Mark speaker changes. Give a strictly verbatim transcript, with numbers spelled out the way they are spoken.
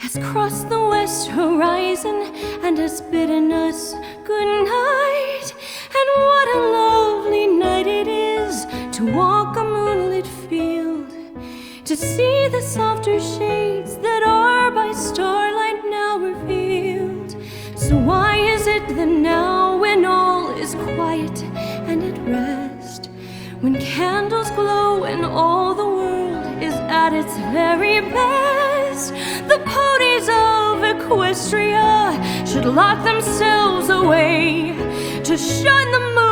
Speaker 1: has crossed the west horizon and has bidden us good night. And what a lovely night it is to walk a moonlit field, to see the softer shades that are by starlight now revealed. So why is it that now, when all is quiet and at rest, when candles glow and all the world is at its very best, the ponies of Equestria should lock themselves away to shun the moon